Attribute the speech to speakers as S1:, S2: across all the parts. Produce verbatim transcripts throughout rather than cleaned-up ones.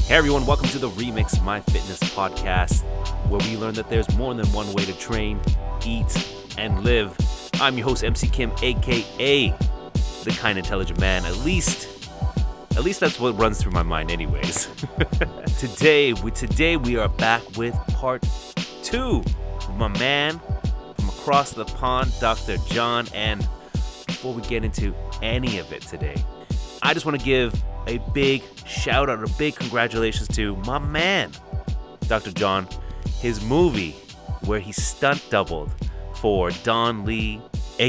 S1: Hey everyone, welcome to the Remix My Fitness podcast, where we learn that there's more than one way to train, eat, and live. I'm your host, M C Kim, aka the Kind Intelligent Man. At least, at least that's what runs through my mind, anyways. today, we today we are back with part two. With my man from across the pond, Doctor John. And before we get into any of it today, I just want to give a big shout out, a big congratulations to my man, Doctor John. His movie where he stunt doubled for Don Lee,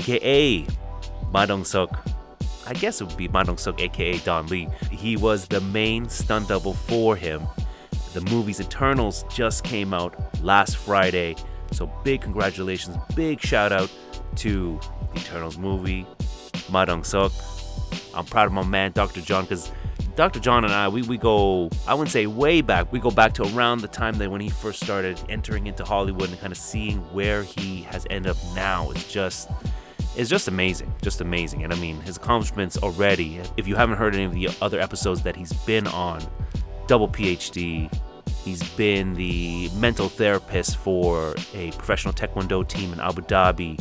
S1: aka Ma Dong-seok. I guess it would be Ma Dong-seok, aka Don Lee. He was the main stunt double for him. The movie's Eternals just came out last Friday, so big congratulations, big shout out to the Eternals movie, Ma Dong-seok. I'm proud of my man, Doctor John, because Doctor John and I, we, we go, I wouldn't say way back, we go back to around the time that when he first started entering into Hollywood and kind of seeing where he has ended up now is just, it's just amazing, just amazing. And I mean, his accomplishments already, if you haven't heard any of the other episodes that he's been on, double P H D, he's been the mental therapist for a professional Taekwondo team in Abu Dhabi,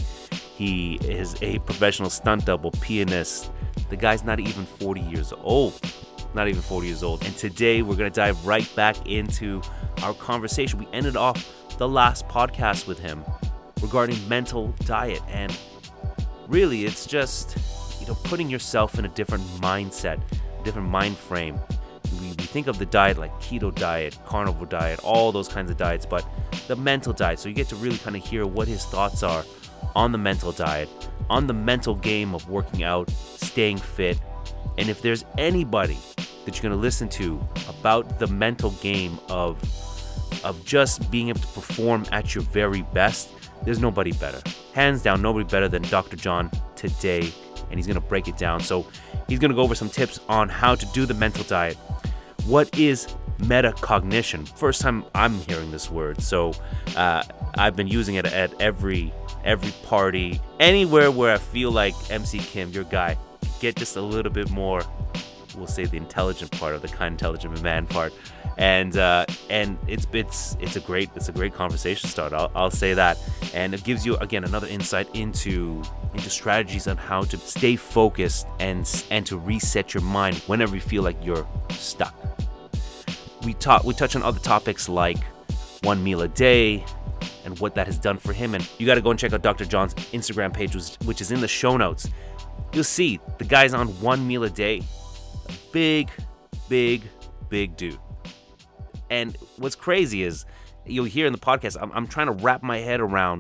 S1: he is a professional stunt double, pianist. The guy's not even forty years old. Not even forty years old. And today we're going to dive right back into our conversation. We ended off the last podcast with him regarding mental diet. And really, it's just, you know, putting yourself in a different mindset, a different mind frame. We, we think of the diet like keto diet, carnivore diet, all those kinds of diets, but the mental diet. So you get to really kind of hear what his thoughts are on the mental diet, on the mental game of working out, staying fit. And if there's anybody that you're going to listen to about the mental game of of just being able to perform at your very best, there's nobody better. Hands down, nobody better than Doctor John today, and he's going to break it down. So he's going to go over some tips on how to do the mental diet. What is metacognition? First time I'm hearing this word, so uh, I've been using it at every every party, anywhere where I feel like M C Kim, your guy, get just a little bit more, we'll say the intelligent part of the kind intelligent man part, and uh, and it's it's it's a great it's a great conversation start. I'll, I'll say that, and it gives you again another insight into into strategies on how to stay focused and and to reset your mind whenever you feel like you're stuck. We talk we touch on other topics like one meal a day and what that has done for him, and you got to go and check out Doctor John's Instagram page, which, which is in the show notes. You'll see the guy's on one meal a day. Big, big, big dude. And what's crazy is you'll hear in the podcast, I'm, I'm trying to wrap my head around,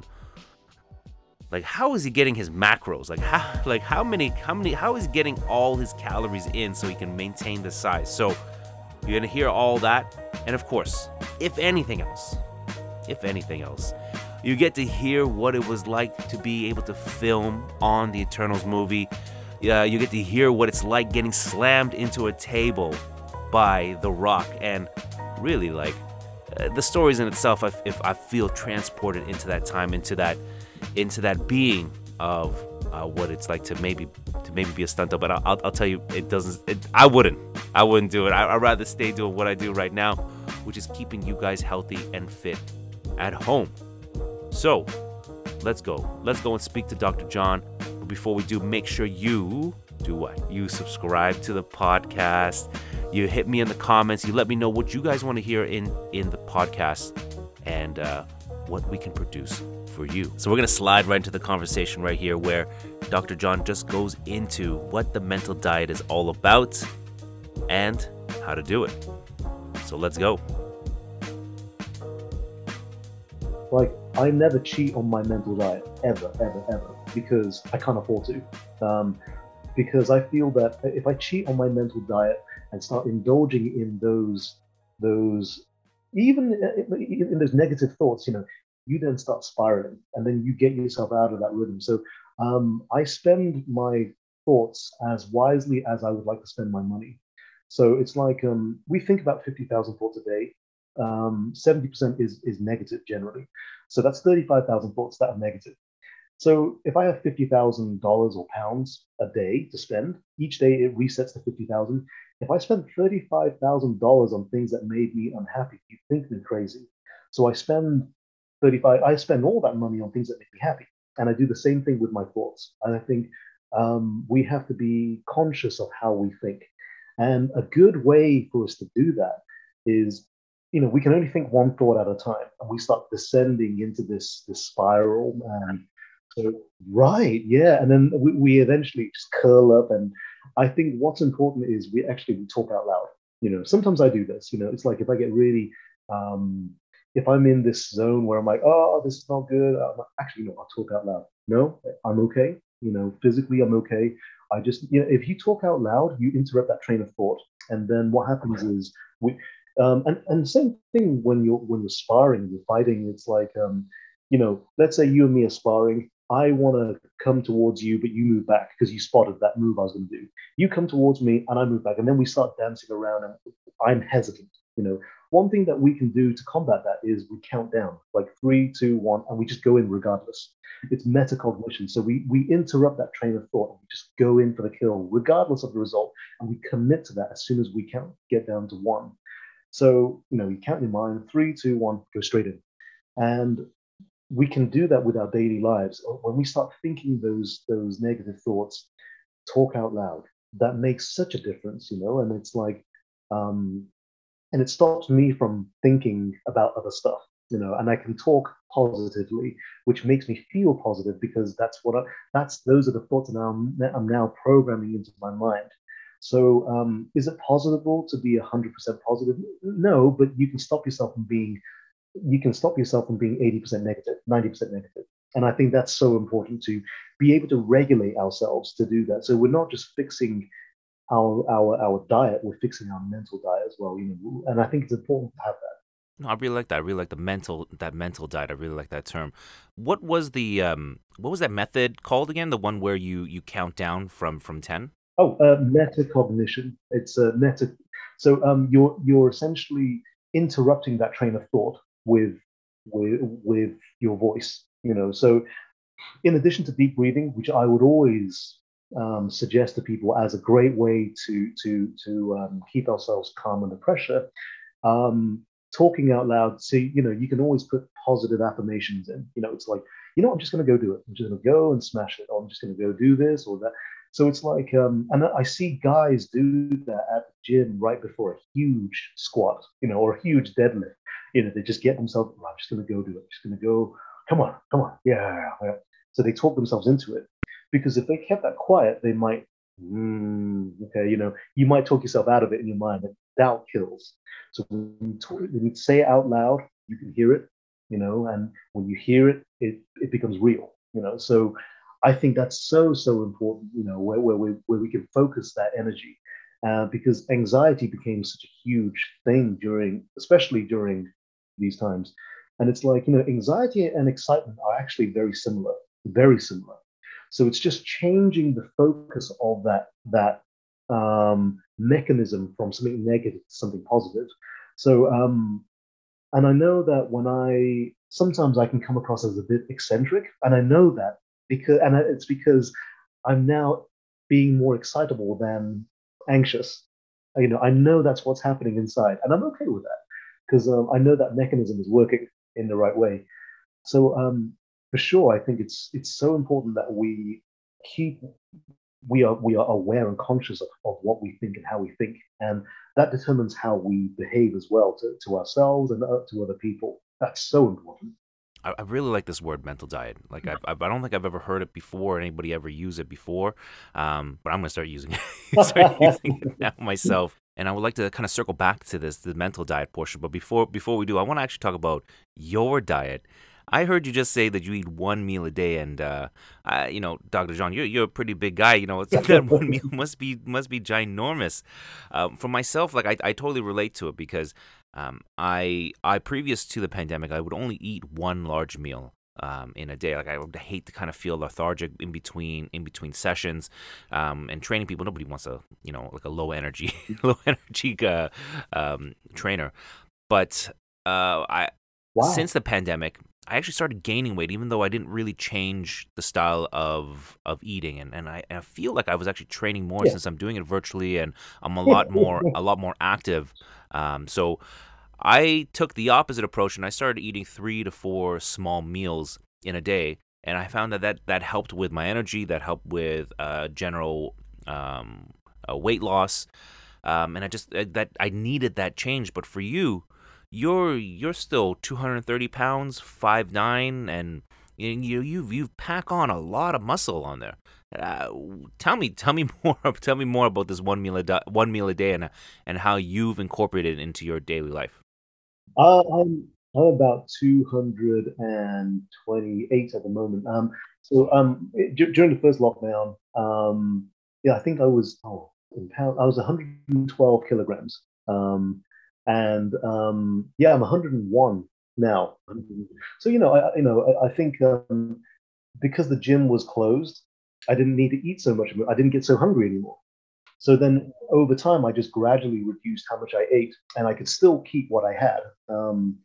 S1: like, how is he getting his macros? Like, how, like how many, how many, how is he getting all his calories in so he can maintain the size? So you're gonna hear all that, and of course, if anything else, if anything else, you get to hear what it was like to be able to film on the Eternals movie. Yeah, you get to hear what it's like getting slammed into a table by The Rock, and really, like, uh, the stories in itself, if, if I feel transported into that time, into that, into that being of uh, what it's like to maybe to maybe be a stunt double. But I'll, I'll tell you, it doesn't. It, I wouldn't. I wouldn't do it. I, I'd rather stay doing what I do right now, which is keeping you guys healthy and fit at home. So, let's go. Let's go and speak to Doctor John. But before we do, make sure you do what? You subscribe to the podcast. You hit me in the comments. You let me know what you guys want to hear in, in the podcast and uh, what we can produce for you. So we're going to slide right into the conversation right here where Doctor John just goes into what the mental diet is all about and how to do it. So let's go.
S2: Like, I never cheat on my mental diet, ever, ever, ever, because I can't afford to. Um, because I feel that if I cheat on my mental diet and start indulging in those, those, even in, in those negative thoughts, you know, you then start spiraling, and then you get yourself out of that rhythm. So um, I spend my thoughts as wisely as I would like to spend my money. So it's like um, we think about fifty thousand thoughts a day. Um, seventy percent is is negative generally. So that's thirty-five thousand thoughts that are negative. So if I have fifty thousand dollars or pounds a day to spend, each day it resets to fifty thousand. If I spend thirty-five thousand dollars on things that made me unhappy, you think me crazy. So I spend thirty-five, I spend all that money on things that make me happy. And I do the same thing with my thoughts. And I think um, we have to be conscious of how we think. And a good way for us to do that is, you know, we can only think one thought at a time, and we start descending into this this spiral. And so, right, yeah, and then we, we eventually just curl up. And I think what's important is we actually we talk out loud. You know, sometimes I do this. You know, it's like if I get really, um, if I'm in this zone where I'm like, oh, this is not good. I'm like, actually, no, I'll talk out loud. No, I'm okay. You know, physically, I'm okay. I just, you know, if you talk out loud, you interrupt that train of thought, and then what happens is we, um, and and same thing when you're when you're sparring, you're fighting. It's like, um, you know, let's say you and me are sparring. I want to come towards you, but you move back because you spotted that move I was going to do. You come towards me, and I move back, and then we start dancing around, and I'm hesitant. You know, one thing that we can do to combat that is we count down like three, two, one, and we just go in regardless. It's metacognition. So we we interrupt that train of thought and we just go in for the kill, regardless of the result, and we commit to that as soon as we can get down to one. So you know, you count in your mind three, two, one, go straight in, and we can do that with our daily lives. When we start thinking those those negative thoughts, talk out loud. That makes such a difference, you know. And it's like, um, and it stops me from thinking about other stuff, you know. And I can talk positively, which makes me feel positive because that's what I, that's those are the thoughts that I'm, I'm now programming into my mind. So, um, is it possible to be one hundred percent positive? No, but you can stop yourself from being you can stop yourself from being eighty percent negative, ninety percent negative. And I think that's so important to be able to regulate ourselves to do that. So we're not just fixing our our our diet, we're fixing our mental diet as well. You know, and I think it's important to have that.
S1: No, I really like that. I really like the mental that mental diet. I really like that term. What was the um what was that method called again? The one where you you count down from from ten?
S2: Oh, uh, metacognition. It's a meta. So um, you're you're essentially interrupting that train of thought with with with your voice. You know, so in addition to deep breathing, which I would always um, suggest to people as a great way to to to um, keep ourselves calm under pressure, um, talking out loud. So you know, you can always put positive affirmations in. You know, it's like, you know, I'm just going to go do it. I'm just going to go and smash it. Or I'm just going to go do this or that. So it's like, um, and I see guys do that at the gym right before a huge squat, you know, or a huge deadlift. You know, they just get themselves, oh, I'm just going to go do it. I'm just going to go, come on, come on, yeah, yeah. So they talk themselves into it. Because if they kept that quiet, they might, mm, okay, you know, you might talk yourself out of it in your mind. And doubt kills. So when you, talk, when you say it out loud, you can hear it, you know, and when you hear it, it, it becomes real, you know. So I think that's so, so important, you know, where, where, we, where we can focus that energy. Uh, because anxiety became such a huge thing during, especially during these times. And it's like, you know, anxiety and excitement are actually very similar, very similar. So it's just changing the focus of that that um, mechanism from something negative to something positive. So, um, and I know that when I sometimes I can come across as a bit eccentric, and I know that because, and it's because I'm now being more excitable than anxious. You know, I know that's what's happening inside, and I'm okay with that because um, I know that mechanism is working in the right way. So um, for sure, I think it's it's so important that we keep we are we are aware and conscious of, of what we think and how we think, and that determines how we behave as well to, to ourselves and uh, to other people. That's so important.
S1: I, I really like this word mental diet. Like I've, I've, I don't think I've ever heard it before. Anybody ever use it before? Um, but I'm gonna start using it. Start using it now myself. And I would like to kind of circle back to this, the mental diet portion. But before before we do, I want to actually talk about your diet. I heard you just say that you eat one meal a day, and uh, I, you know, Doctor John, you're you're a pretty big guy. You know, that one meal must be must be ginormous. Um, for myself, like I, I totally relate to it because um, I I previous to the pandemic, I would only eat one large meal um, in a day. Like I would hate to kind of feel lethargic in between in between sessions, um, and training people. Nobody wants a you know like a low energy low energy uh, um, trainer, but uh, I
S2: Wow.
S1: since the pandemic. I actually started gaining weight, even though I didn't really change the style of of eating, and and I, and I feel like I was actually training more
S2: Yeah,
S1: since I'm doing it virtually, and I'm a
S2: yeah,
S1: lot
S2: yeah,
S1: more
S2: yeah.
S1: a lot more active. Um, so I took the opposite approach, and I started eating three to four small meals in a day, and I found that that, that helped with my energy, that helped with uh, general um, uh, weight loss, um, and I just uh, that I needed that change. But for you, you're you're still two hundred thirty pounds, five nine, and you you you you pack on a lot of muscle on there. Uh, tell me, tell me more. Tell me more about this one meal a di- one meal a day, and and how you've incorporated it into your daily life.
S2: Uh, I'm I'm about two hundred twenty-eight at the moment. Um, so um, it- dur- during the first lockdown, um, yeah, I think I was oh in pound, I was one hundred twelve kilograms. Um, and um, yeah, I'm one hundred one now. So you know, I I- you know, I, I think um, because the gym was closed, I didn't need to eat so much. I didn't get so hungry anymore. So then over time, I just gradually reduced how much I ate, and I could still keep what I had. Um,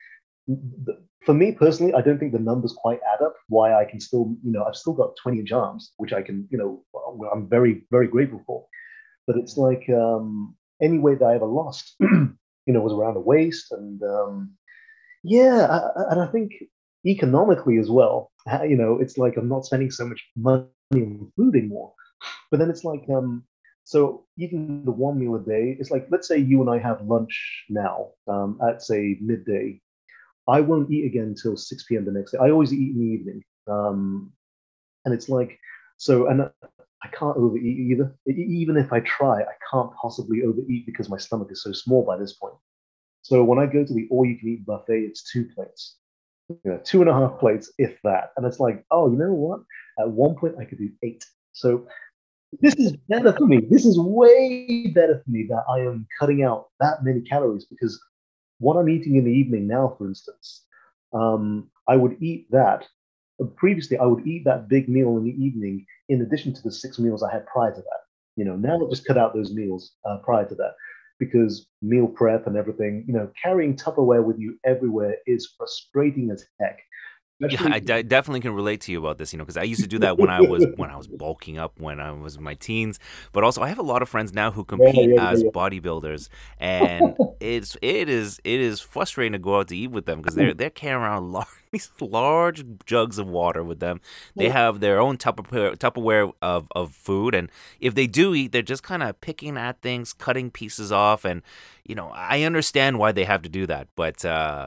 S2: for me personally, I don't think the numbers quite add up. Why I can still, you know, I've still got twenty inch arms, which I can, you know, I'm very, very grateful for. But it's like um, any weight that I ever lost, you know, was around the waist, and um, yeah, I, and I think economically as well, you know, it's like I'm not spending so much money on food anymore. But then it's like, um, so eating the one meal a day, it's like, let's say you and I have lunch now um, at say midday. I won't eat again until six p m the next day. I always eat in the evening. Um, and it's like, so, and I can't overeat either. E- Even if I try, I can't possibly overeat because my stomach is so small by this point. So when I go to the all you can eat buffet, it's two plates, you know, two and a half plates, if that. And it's like, oh, you know what? At one point, I could do eight. So this is better for me. This is way better for me that I am cutting out that many calories because what I'm eating in the evening now, for instance, um, I would eat that. Previously, I would eat that big meal in the evening in addition to the six meals I had prior to that. You know, now I just cut out those meals uh, prior to that because meal prep and everything, you know, carrying Tupperware with you everywhere is frustrating as heck.
S1: Yeah,
S2: Especially,
S1: I de- definitely can relate to you about this, you know, because I used to do that when I was when I was bulking up when I was in my teens. But also, I have a lot of friends now who
S2: yeah,
S1: compete
S2: yeah,
S1: as
S2: yeah,
S1: bodybuilders, and it's it is it is frustrating to go out to eat with them because
S2: yeah.
S1: they're they're carrying around large these large jugs of water with them. They have their own Tupperware Tupperware of of food, and if they do eat, they're just kind of picking at things, cutting pieces off, and you know, I understand why they have to do that, but. uh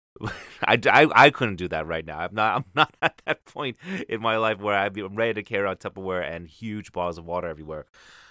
S1: I, I, I couldn't do that right now. I'm not I'm not at that point in my life where I'd be I'm ready to carry on Tupperware and huge bottles of water everywhere.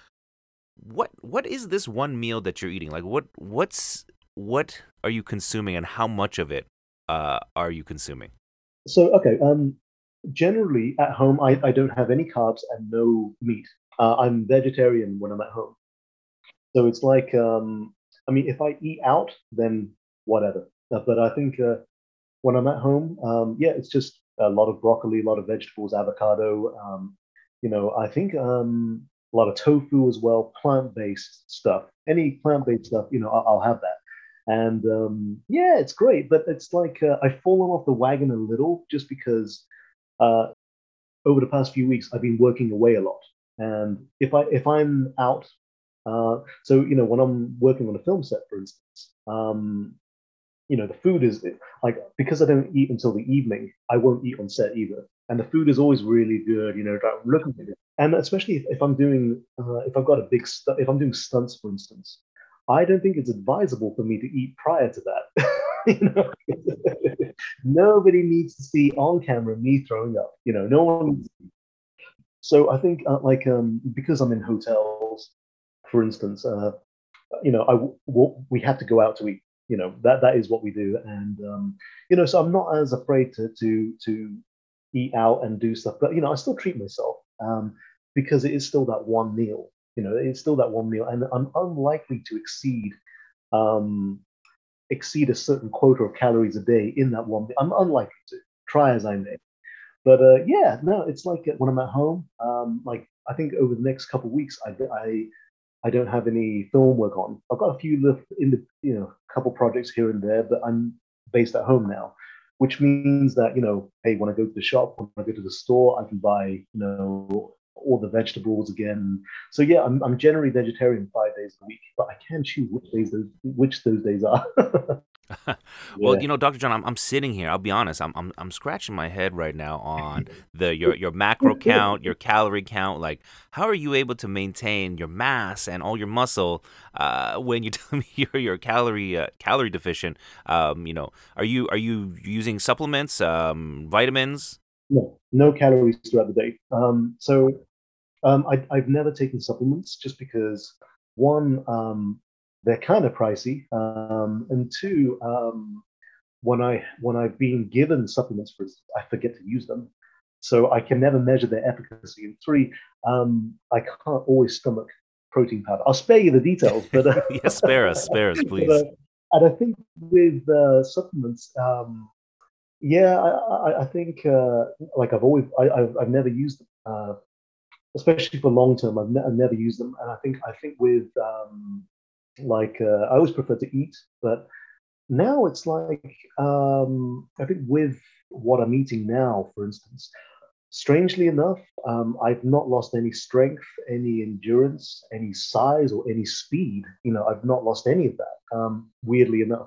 S1: What what is this one meal that you're eating? Like what what's what are you consuming and how much of it uh are you consuming?
S2: So, okay, um, generally at home, I, I don't have any carbs and no meat. Uh, I'm vegetarian when I'm at home. So it's like, um, I mean, if I eat out, then whatever. Uh, but I think uh, when I'm at home, um, yeah, it's just a lot of broccoli, a lot of vegetables, avocado. Um, you know, I think um, a lot of tofu as well, plant-based stuff. Any plant-based stuff, you know, I'll, I'll have that. And um, yeah, it's great. But it's like uh, I've fallen off the wagon a little just because uh, over the past few weeks I've been working away a lot. And if I if I'm out, uh, so you know, when I'm working on a film set, for instance, um, you know, the food is like because I don't eat until the evening, I won't eat on set either. And the food is always really good, you know, I'm looking at it. And especially if, if I'm doing, uh, if I've got a big, stu- if I'm doing stunts, for instance, I don't think it's advisable for me to eat prior to that. you know, nobody needs to see on camera me throwing up. You know, no one. So I think uh, like um, because I'm in hotels, for instance, uh, you know, I w- we have to go out to eat. You know, that that is what we do, and um, you know, so I'm not as afraid to to to eat out and do stuff, but you know, I still treat myself um, because it is still that one meal. You know, it's still that one meal, and I'm unlikely to exceed um, exceed a certain quota of calories a day in that one. I'm unlikely to try as I may. But uh, yeah, no, it's like uh, when I'm at home. Um, like I think over the next couple of weeks, I, I I don't have any film work on. I've got a few in the you know couple projects here and there, but I'm based at home now. which means that, you know, hey, when I go to the shop, when I go to the store, I can buy, you know, all the vegetables again. So yeah, I'm I'm generally vegetarian five days a week, but I can choose which days those which those days are.
S1: Well,
S2: Yeah.
S1: you know, doctor John, I'm, I'm sitting here. I'll be honest. I'm, I'm I'm scratching my head right now on the your your macro count, your calorie count. Like, how are you able to maintain your mass and all your muscle uh, when you tell me you're you're calorie uh, calorie deficient? Um, you know, are you are you using supplements, um, vitamins?
S2: No, no calories throughout the day. Um, so um, I, I've never taken supplements just because one, um, they're kind of pricey, um, and two, um, when I when I've been given supplements for, I forget to use them, so I can never measure their efficacy. And three, um, I can't always stomach protein powder. I'll spare you the details, but uh,
S1: Yes, spare us, spare us,
S2: but uh,
S1: please.
S2: and I think with uh, supplements, um, yeah, I, I, I think uh, like I've always I, I've, I've never used them, uh, especially for long term. I've, ne- I've never used them, and I think I think with um, like uh, I always prefer to eat, but now it's like um, I think with what I'm eating now, for instance, strangely enough, um, I've not lost any strength, any endurance, any size, or any speed. You know, I've not lost any of that. Um, weirdly enough,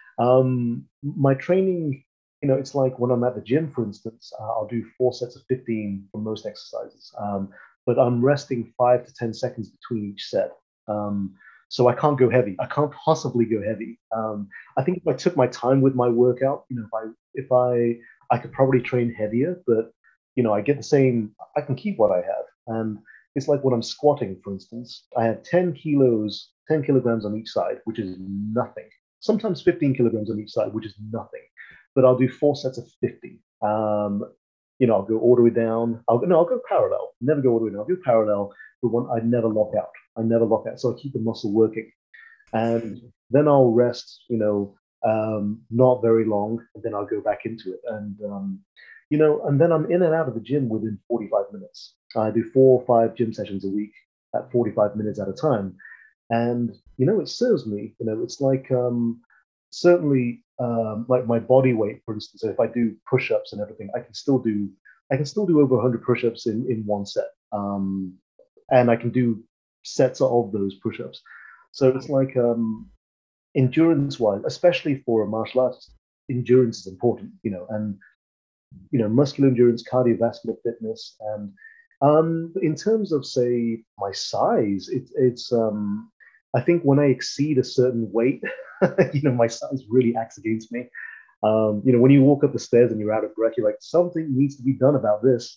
S2: um, my training, you know, it's like when I'm at the gym, for instance, uh, I'll do four sets of fifteen for most exercises, um, but I'm resting five to ten seconds between each set. Um, so I can't go heavy. I can't possibly go heavy. Um, I think if I took my time with my workout, you know, if I if I I could probably train heavier, but you know, I get the same. I can keep what I have, and it's like when I'm squatting, for instance. I have ten kilos, ten kilograms on each side, which is nothing. Sometimes fifteen kilograms on each side, which is nothing. But I'll do four sets of fifty. Um, you know, I'll go all the way down. I'll no, I'll go parallel. Never go all the way down. I'll go parallel, but one I never lock out. I never lock out. So I keep the muscle working, and then I'll rest. You know, um, not very long, and then I'll go back into it. And um, you know, and then I'm in and out of the gym within forty-five minutes. I do four or five gym sessions a week at forty-five minutes at a time, and you know, it serves me. You know, it's like um, certainly um, like my body weight, for instance. So if I do push-ups and everything, I can still do I can still do over one hundred push-ups in in one set, um, and I can do sets of those push-ups. So it's like um, endurance-wise, especially for a martial artist, endurance is important. You know, and you know, muscular endurance, cardiovascular fitness, and um, in terms of say my size, it's it's um, I think when I exceed a certain weight, you know, my size really acts against me. Um, you know, when you walk up the stairs and you're out of breath, you're like, something needs to be done about this.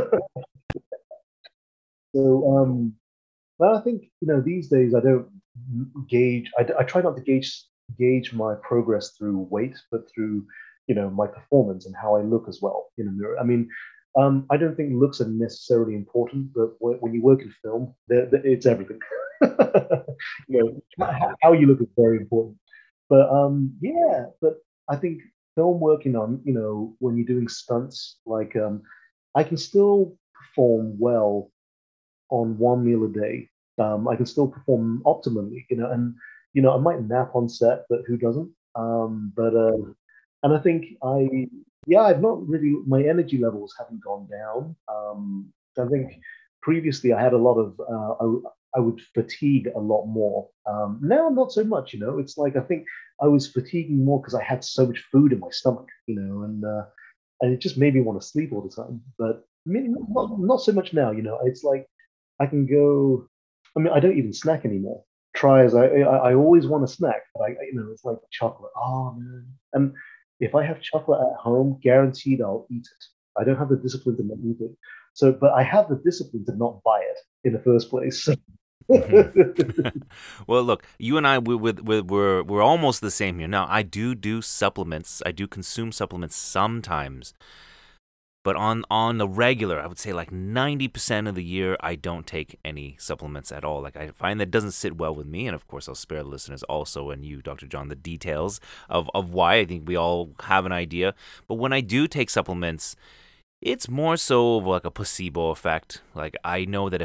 S2: So, um, but I think you know these days I don't gauge. I, I try not to gauge gauge my progress through weight, but through you know my performance and how I look as well in a mirror. I mean, um, I don't think looks are necessarily important, but when, when you work in film, they're, they're, it's everything. you know, how you look is very important. But um, yeah, but I think film working on you know when you're doing stunts, like um, I can still perform well on one meal a day, um, I can still perform optimally, you know, and you know, I might nap on set, but who doesn't? Um, but uh, and I think I, yeah, I've not really my energy levels haven't gone down. Um, I think previously I had a lot of uh, I, I would fatigue a lot more. Um, now not so much, you know. It's like I think I was fatiguing more because I had so much food in my stomach, you know, and uh, and it just made me want to sleep all the time. But I mean, not, not so much now, you know. It's like I can go. I mean, I don't even snack anymore. Try as I, I, I always want a snack, but I, you know, it's like chocolate. Oh man! And if I have chocolate at home, guaranteed I'll eat it. I don't have the discipline to not eat it. So, but I have the discipline to not buy it in the first place.
S1: Hmm. Well, look, you and I, we, we, we, we're we're almost the same here. Now, I do do supplements. I do consume supplements sometimes, but on on the regular, I would say like ninety percent of the year, I don't take any supplements at all. Like I find that doesn't sit well with me, and of course, I'll spare the listeners also and you, doctor John, the details of of why. I think we all have an idea, but when I do take supplements, it's more so of like a placebo effect. Like I know that if I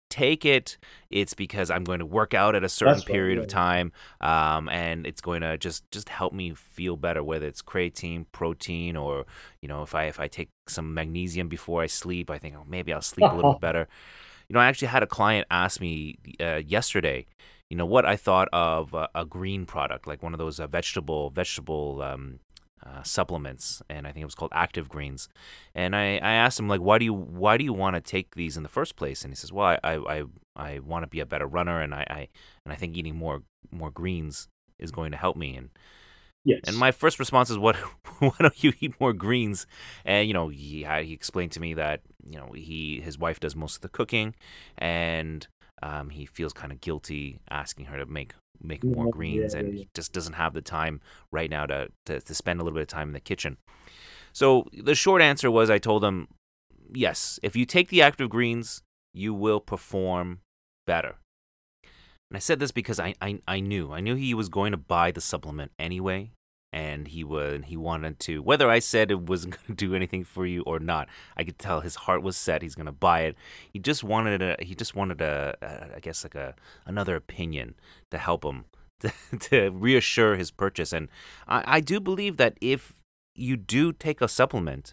S1: take it, it's because I'm going to work out at a certain
S2: That's right.
S1: period
S2: Yeah.
S1: of time, um, and it's going to just just help me feel better, whether it's creatine, protein, or you know, if I if I take some magnesium before I sleep, I think, oh, maybe I'll sleep a little bit better. You know, I actually had a client ask me uh, yesterday, you know, what I thought of a, a green product, like one of those uh, vegetable vegetable um, uh, supplements, and I think it was called Active Greens. And I, I asked him, like, why do you why do you want to take these in the first place? And he says, well, I I, I, I want to be a better runner, and I, I and I think eating more more greens is going to help me. And and
S2: Yes.
S1: my first response is, "What? Why don't you eat more greens?" And you know, he he explained to me that you know he his wife does most of the cooking, and um, he feels kind of guilty asking her to make make more
S2: Yeah,
S1: greens,
S2: yeah,
S1: and
S2: yeah,
S1: he just doesn't have the time right now to to, to spend a little bit of time in the kitchen. So the short answer was, I told him, yes, if you take the active greens, you will perform better. And I said this because I, I, I knew I knew he was going to buy the supplement anyway, and he would he wanted to, whether I said it wasn't going to do anything for you or not. I could tell his heart was set. He's going to buy it. He just wanted a he just wanted a, a I guess like a another opinion to help him to, to reassure his purchase. And I, I do believe that if you do take a supplement,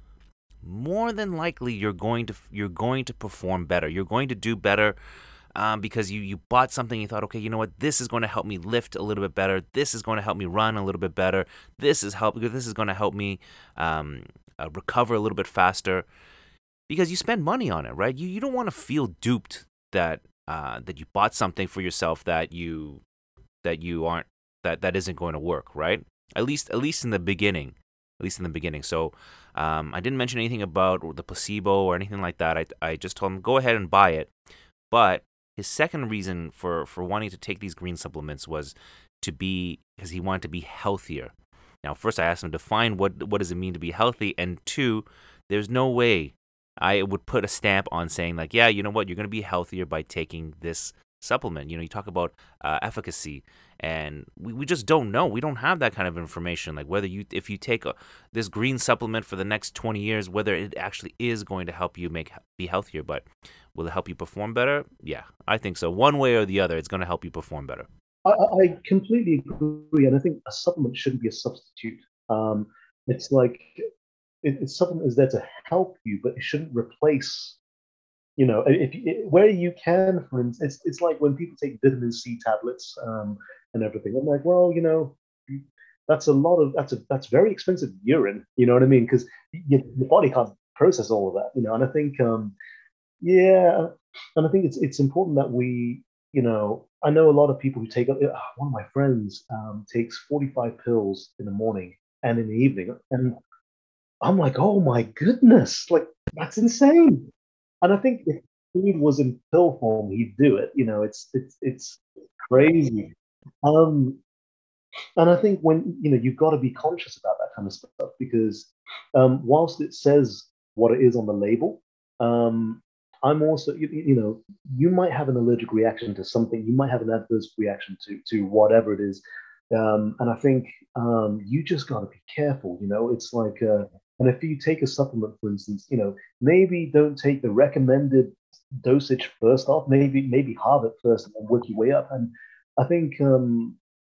S1: more than likely you're going to you're going to perform better. You're going to do better um, because you, you bought something. You thought, okay, you know what? This is going to help me lift a little bit better. This is going to help me run a little bit better. This is help. This is going to help me um, uh, recover a little bit faster because you spend money on it, right? You you don't want to feel duped that uh, that you bought something for yourself that you that you aren't that that isn't going to work, right? At least at least in the beginning, at least in the beginning. So um, I didn't mention anything about the placebo or anything like that. I I just told him go ahead and buy it, but his second reason for, for wanting to take these green supplements was to be because he wanted to be healthier. Now, first I asked him to define what what does it mean to be healthy, and two, there's no way I would put a stamp on saying like, yeah, you know what, you're going to be healthier by taking this supplement. You know, you talk about uh, efficacy, and we, we just don't know. We don't have that kind of information. Like whether you if you take a, this green supplement for the next twenty years, whether it actually is going to help you make be healthier, but will it help you perform better? Yeah, I think so. One way or the other, it's going to help you perform better.
S2: I, I completely agree, and I think a supplement shouldn't be a substitute. Um, it's like it, it's supplement is there to help you, but it shouldn't replace. You know, if it, where you can, for instance, it's, it's like when people take vitamin C tablets um, and everything. I'm like, well, you know, that's a lot of that's a that's very expensive urine. You know what I mean? Because your, your body can't process all of that. You know, and I think um, yeah, and I think it's it's important that we, you know, I know a lot of people who take up. One of my friends um, takes forty-five pills in the morning and in the evening, and I'm like, oh my goodness, like that's insane. And I think if food was in pill form, he'd do it. You know, it's it's it's crazy. Um, and I think when you know you've got to be conscious about that kind of stuff because um, whilst it says what it is on the label, um, I'm also you, you know you might have an allergic reaction to something, you might have an adverse reaction to to whatever it is, um, and I think um, you just got to be careful. You know, it's like uh, and if you take a supplement, for instance, you know maybe don't take the recommended dosage first off, maybe maybe halve it first and then work your way up. And I think um,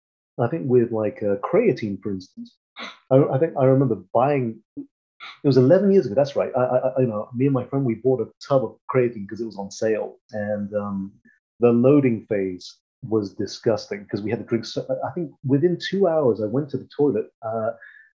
S2: I think with like uh, creatine, for instance, I, I think I remember buying. It was eleven years ago. That's right. I, I, you know, me and my friend we bought a tub of creatine because it was on sale, and um, the loading phase was disgusting because we had to drink. So, I think within two hours, I went to the toilet. Uh,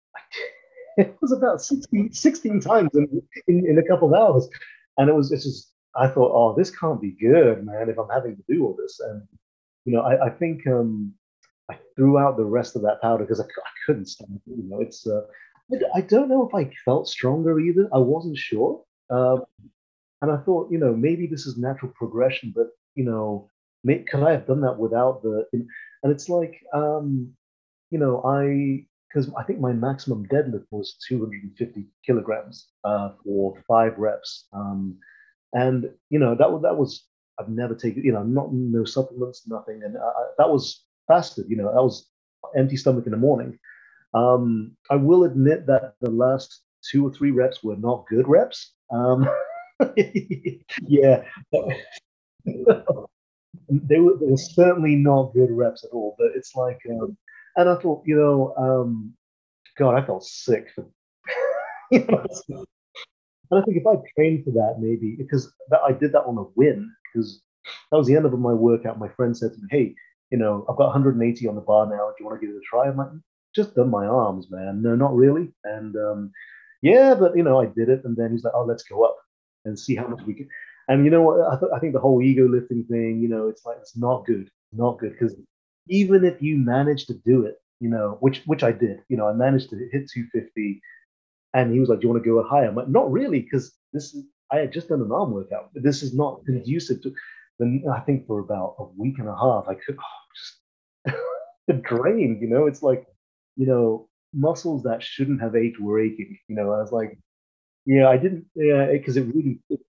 S2: it was about sixteen, sixteen times in, in, in a couple of hours, and it was it's just. I thought, oh, this can't be good, man. If I'm having to do all this, and you know, I, I think um, I threw out the rest of that powder because I, I couldn't stand it. You know, it's uh, I don't know if I felt stronger either. I wasn't sure, uh, and I thought, you know, maybe this is natural progression, but you know, may, could I have done that without the? And it's like, um, you know, I because I think my maximum deadlift was two hundred fifty kilograms uh, for five reps, um, and you know that was that was I've never taken you know not no supplements, nothing, and I, that was fasted. You know, that was empty stomach in the morning. Um, I will admit that the last two or three reps were not good reps. Um, yeah, they were they were certainly not good reps at all. But it's like, um, and I thought, you know, um, God, I felt sick. You know, and I think if I trained for that, maybe because that, I did that on a whim, because that was the end of my workout. My friend said to me, "Hey, you know, I've got one hundred eighty on the bar now. Do you want to give it a try?" I'm like, "Just done my arms, man. No, not really." And um, yeah, but you know, I did it, and then he's like, "Oh, let's go up and see how much we can." And you know what? I, th- I think the whole ego lifting thing, you know, it's like it's not good, not good, because even if you manage to do it, you know, which which I did, you know, I managed to hit two fifty, and he was like, "Do you want to go higher?" I'm like, "Not really, because this is I had just done an arm workout. This is not conducive to." Then I think for about a week and a half, I could oh, just drained. You know, it's like, you know, muscles that shouldn't have ached were aching. You know, I was like, yeah, I didn't, yeah, because it really, it,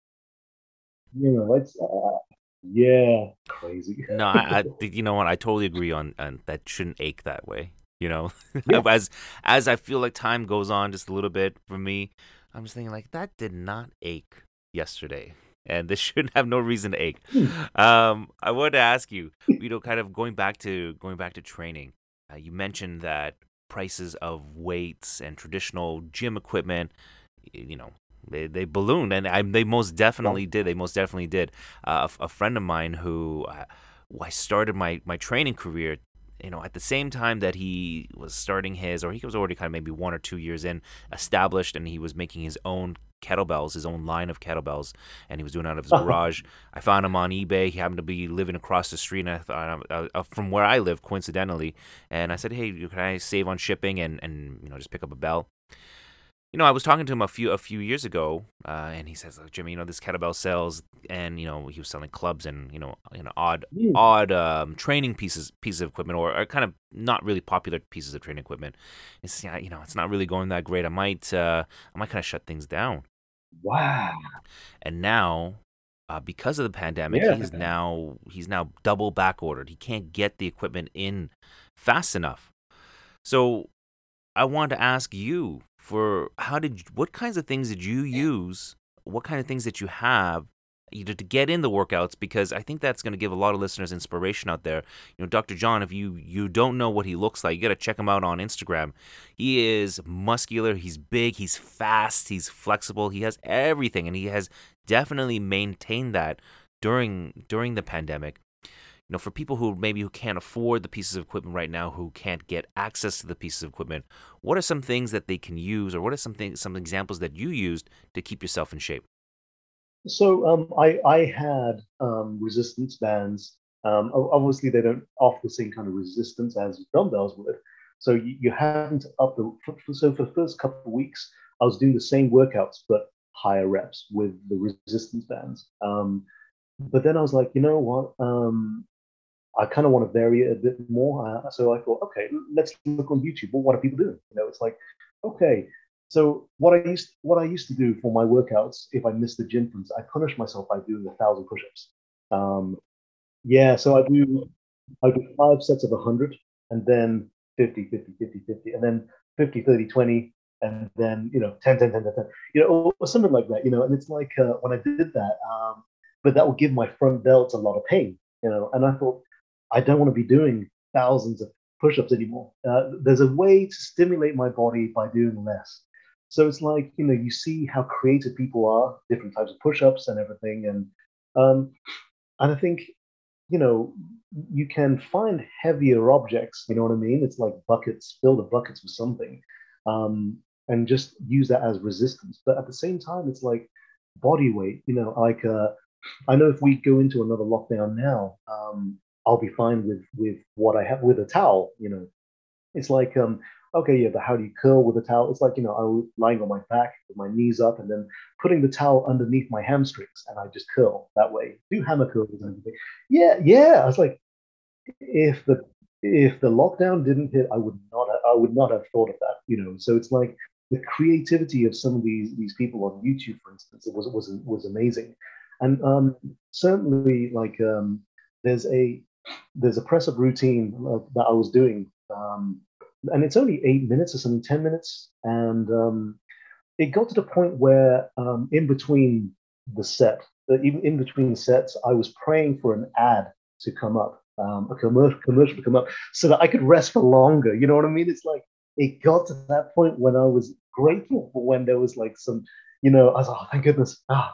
S2: you know, it's uh, yeah, crazy.
S1: No, I, I, you know what? I totally agree on, on that shouldn't ache that way. You know,
S2: Yeah.
S1: as as I feel like time goes on just a little bit for me, I'm just thinking like that did not ache yesterday, and this shouldn't have no reason to ache. Um, I wanted to ask you, you know, kind of going back to going back to training. Uh, you mentioned that prices of weights and traditional gym equipment, y- you know, they they ballooned, and I, they most
S2: Yeah.
S1: definitely did. They most definitely did. Uh, a, f- a friend of mine who uh, I started my my training career, you know, at the same time that he was starting his, or he was already kind of maybe one or two years in, established, and he was making his own kettlebells, his own line of kettlebells, and he was doing it out of his garage. I found him on eBay. He happened to be living across the street, and I thought uh, uh, from where I live, coincidentally. And I said, "Hey, can I save on shipping and and you know just pick up a bell?" You know, I was talking to him a few a few years ago, uh, and he says, "Look, Jimmy, you know, this kettlebell sells," and you know, he was selling clubs and you know, you know, odd
S2: Mm.
S1: odd um, training pieces pieces of equipment, or, or kind of not really popular pieces of training equipment. He says, "Yeah, you know, it's not really going that great. I might uh, I might kind of shut things down."
S2: Wow.
S1: And now, uh, because of the pandemic,
S2: Yeah.
S1: he is now he's now double back ordered. He can't get the equipment in fast enough. So I wanted to ask you for how did what kinds of things did you use? What kind of things that you have either to get in the workouts, because I think that's going to give a lot of listeners inspiration out there. You know, doctor John, if you you don't know what he looks like, you got to check him out on Instagram. He is muscular, he's big, he's fast, he's flexible, he has everything, and he has definitely maintained that during during the pandemic. You know, for people who maybe who can't afford the pieces of equipment right now, who can't get access to the pieces of equipment, what are some things that they can use, or what are some things, some examples that you used to keep yourself in shape?
S2: So um, I I had um, resistance bands. Um, o- obviously, they don't offer the same kind of resistance as dumbbells would. So you, you having to up the for, for- so for the first couple of weeks, I was doing the same workouts but higher reps with the resistance bands. Um, but then I was like, you know what? Um, I kind of want to vary it a bit more. Uh, so I thought, okay, let's look on YouTube. Well, what are people doing? You know, it's like, okay. So what I used what I used to do for my workouts, if I missed the gym, for instance, I punish myself by doing a thousand push-ups. Um, yeah, so I do I do five sets of a hundred, and then fifty, fifty, fifty, fifty, and then fifty, thirty, twenty, and then you know ten, ten, ten, ten, ten, you know, or, or something like that. You know, and it's like uh, when I did that, um, but that will give my front delts a lot of pain. You know, and I thought I don't want to be doing thousands of push-ups anymore. Uh, there's a way to stimulate my body by doing less. So it's like, you know, you see how creative people are, different types of push-ups and everything, and um, and I think, you know, you can find heavier objects, you know what I mean? It's like buckets, fill the buckets with something, um, and just use that as resistance. But at the same time, it's like body weight, you know, like uh, I know if we go into another lockdown now, um, I'll be fine with with what I have with a towel, you know, it's like, um, okay, yeah, but how do you curl with a towel? It's like, you know, I was lying on my back with my knees up and then putting the towel underneath my hamstrings and I just curl that way. Do hammer curls and everything. Yeah, yeah. I was like, if the if the lockdown didn't hit, I would not I would not have thought of that, you know. So it's like the creativity of some of these these people on YouTube, for instance, it was was was amazing. And um, certainly like um, there's a there's a press up routine uh, that I was doing, um, and it's only eight minutes or something, ten minutes, and um, it got to the point where um, in between the set, uh, even in between sets, I was praying for an ad to come up, um, a commercial commercial to come up, so that I could rest for longer. You know what I mean? It's like it got to that point when I was grateful for when there was like some, you know, I was like, oh, thank goodness. Ah,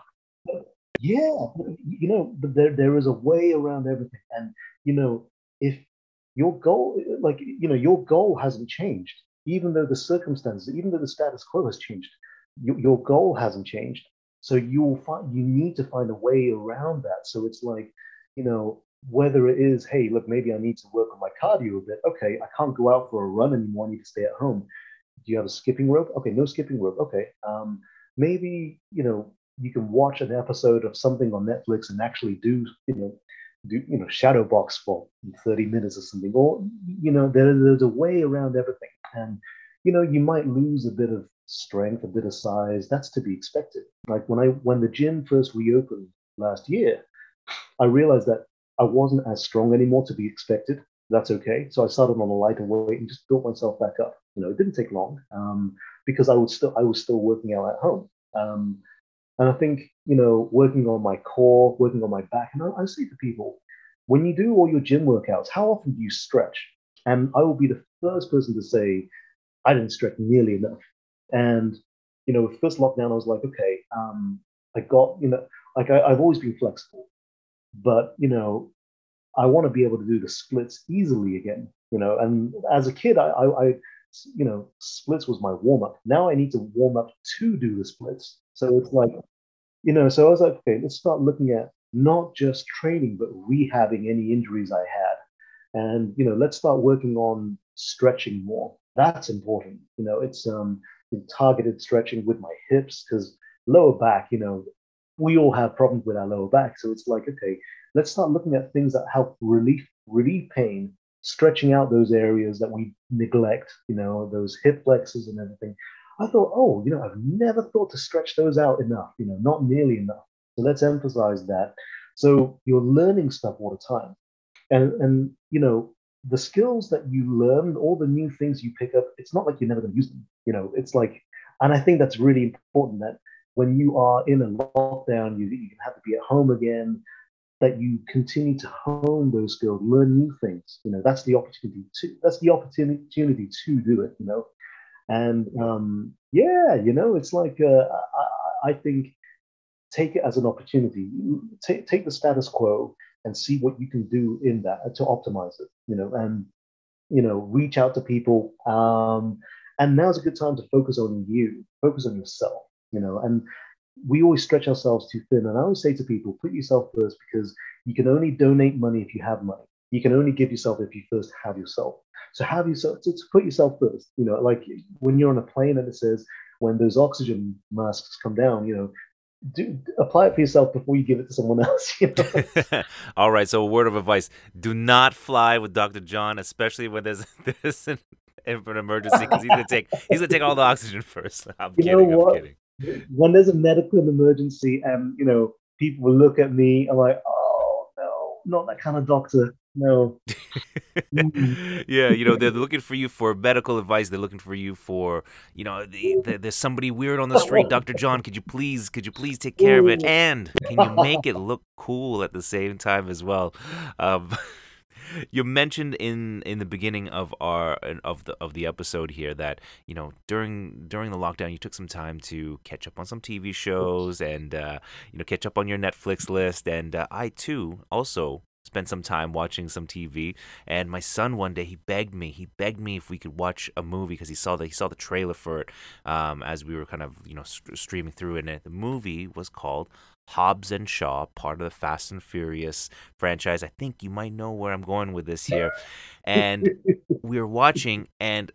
S2: yeah, you know, there there is a way around everything, and you know, if your goal, like you know, your goal hasn't changed, even though the circumstances, even though the status quo has changed, your, your goal hasn't changed. So you'll find you need to find a way around that. So it's like, you know, whether it is, hey, look, maybe I need to work on my cardio a bit. Okay, I can't go out for a run anymore. I need to stay at home. Do you have a skipping rope? Okay, no skipping rope. Okay, um, maybe you know you can watch an episode of something on Netflix and actually do you know do you know shadow box for thirty minutes or something, or you know there, there's a way around everything, and you know you might lose a bit of strength, a bit of size. That's to be expected. Like when I when the gym first reopened last year, I realized that I wasn't as strong anymore to be expected. That's okay. So I started on a lighter weight and just built myself back up. You know, it didn't take long um, because I was still I was still working out at home. Um, and I think you know, working on my core, working on my back, and I, I say to people, when you do all your gym workouts, how often do you stretch? And I will be the first person to say I didn't stretch nearly enough. And you know, with first lockdown, I was like, okay, um, I got you know, like I, I've always been flexible, but you know, I want to be able to do the splits easily again. You know, and as a kid, I, I, I you know, splits was my warm up. Now I need to warm up to do the splits. So it's like, you know, so I was like, okay, let's start looking at not just training, but rehabbing any injuries I had. And, you know, let's start working on stretching more. That's important. You know, it's um targeted stretching with my hips because lower back, you know, we all have problems with our lower back. So it's like, okay, let's start looking at things that help relief relieve pain, stretching out those areas that we neglect, you know, those hip flexors and everything. I thought, oh, you know, I've never thought to stretch those out enough, you know, not nearly enough. So let's emphasize that. So you're learning stuff all the time. And and you know, the skills that you learn, all the new things you pick up, it's not like you're never going to use them. You know, it's like, and I think that's really important that when you are in a lockdown, you, you have to be at home again, that you continue to hone those skills, learn new things. You know, that's the opportunity to that's the opportunity to do it. You know, and um, yeah, you know, it's like uh, I, I think take it as an opportunity. Take take the status quo and see what you can do in that to optimize it. You know, and you know, reach out to people. Um, and now's a good time to focus on you, focus on yourself. You know, and we always stretch ourselves too thin. And I always say to people, put yourself first because you can only donate money if you have money. You can only give yourself if you first have yourself. So have yourself, to put yourself first. You know, like when you're on a plane and it says, when those oxygen masks come down, you know, do apply it for yourself before you give it to someone else. You know?
S1: All right. So a word of advice: do not fly with Doctor John, especially when there's there's an, an emergency, because he's gonna take he's gonna take all the oxygen first. I'm
S2: you
S1: kidding.
S2: know
S1: I'm
S2: what?
S1: kidding.
S2: When there's a medical emergency and you know people will look at me, I'm like, oh no, not that kind of doctor. No. Mm.
S1: Yeah, you know, they're looking for you for medical advice. They're looking for you for, you know, the, the, there's somebody weird on the street. Doctor John, could you please, could you please take care of it? And can you make it look cool at the same time as well? Um, you mentioned in in the beginning of our of the of the episode here that you know during during the lockdown you took some time to catch up on some T V shows and uh, you know catch up on your Netflix list, and uh, I too also spent some time watching some T V. And my son one day he begged me he begged me if we could watch a movie because he saw the he saw the trailer for it um, as we were kind of you know st- streaming through it. And the movie was called Hobbs and Shaw, part of the Fast and Furious franchise. I think you might know where I'm going with this here. And we were watching, and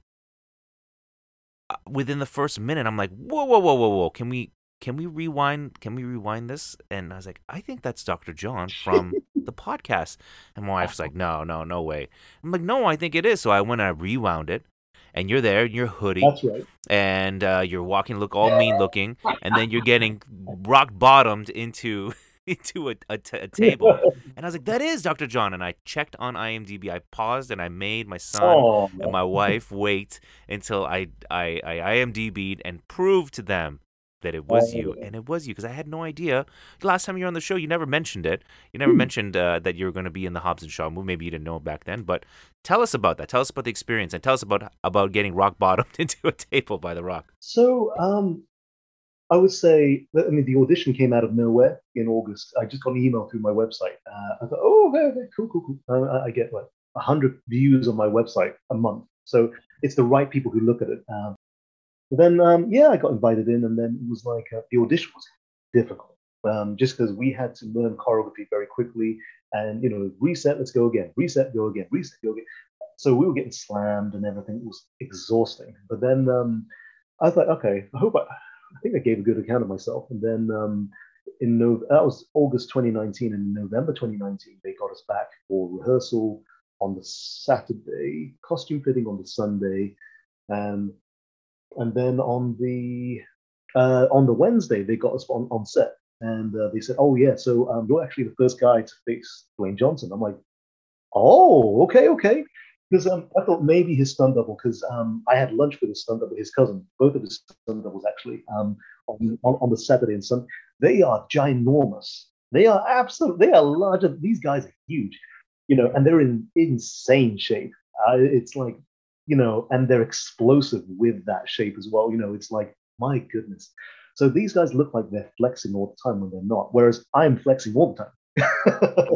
S1: within the first minute, I'm like, whoa, whoa, whoa, whoa, whoa. Can we, can we rewind? Can we rewind this? And I was like, I think that's Doctor John from the podcast. And my wife's like, no, no, no way. I'm like, no, I think it is. So I went and I rewound it. And you're there in your hoodie.
S2: That's right.
S1: And uh, you're walking, look all mean looking, and then you're getting rock bottomed into into a, a, t- a table. And I was like, that is Doctor John. And I checked on IMDb. I paused and I made my son
S2: Oh,
S1: and my wife wait until I I, I IMDb'd and proved to them that it was you,
S2: Oh,
S1: and it was you because I had no idea. Last time you were on the show, you never mentioned it. You never mentioned uh, that you were going to be in the Hobbs and Shaw movie. Maybe you didn't know back then, but tell us about that. Tell us about the experience, and tell us about about getting rock bottomed into a table by The Rock.
S2: so um, I would say, I mean, the audition came out of nowhere in August. I just got an email through my website. Uh, I thought, oh, okay, okay, cool, cool, cool. I, I get like a hundred views on my website a month, so it's the right people who look at it. Um, then, um, yeah, I got invited in, and then it was like uh, the audition was difficult, um, just because we had to learn choreography very quickly, and you know, reset, let's go again, reset, go again, reset, go again. So we were getting slammed and everything. It was exhausting. But then um, I thought, okay, I hope I, I think I gave a good account of myself. And then um, in no, that was August twenty nineteen, and in November twenty nineteen, they got us back for rehearsal on the Saturday, costume fitting on the Sunday, and and then on the uh, on the Wednesday they got us on, on set, and uh, they said, "Oh yeah, so um, you're actually the first guy to face Dwayne Johnson." I'm like, "Oh, okay, okay." Because um, I thought maybe his stunt double, because um, I had lunch with his stunt double, his cousin, both of his stunt doubles actually, um, on, on, on the Saturday and Sunday. They are ginormous. They are absolute. They are larger. These guys are huge, you know, and they're in insane shape. Uh, it's like, you know, and they're explosive with that shape as well. You know, it's like, my goodness. So these guys look like they're flexing all the time when they're not, whereas I'm flexing all the time.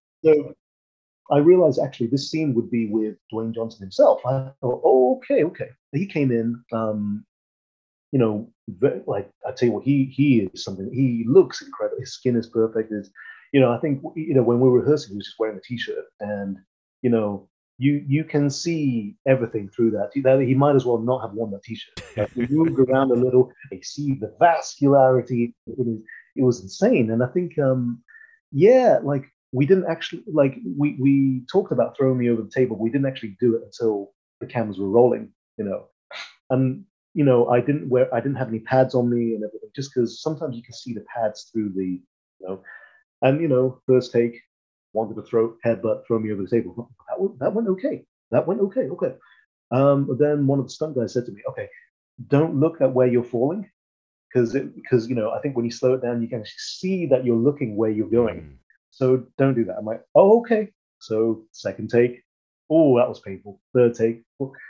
S2: So I realized actually this scene would be with Dwayne Johnson himself. I thought, oh, okay, okay. He came in, um, you know, very, like I tell you what, he he is something. He looks incredible. His skin is perfect. Is, you know, I think you know when we were rehearsing, he was just wearing a t-shirt, and you know, you you can see everything through that. That he might as well not have worn that t-shirt. Like, we moved around a little, you see the vascularity. It was it was insane, and I think um, yeah, like we didn't actually like we we talked about throwing me over the table. But we didn't actually do it until the cameras were rolling. You know, and you know, I didn't wear, I didn't have any pads on me and everything, just because sometimes you can see the pads through the, you know, and you know, first take, wanted to throw headbutt, throw me over the table. That went, that went okay. That went okay. Okay. Um, but then one of the stunt guys said to me, "Okay, don't look at where you're falling, because it, because you know, I think when you slow it down, you can actually see that you're looking where you're going.
S1: Mm.
S2: So don't do that." I'm like, "Oh, okay." So second take, oh, that was painful. Third take,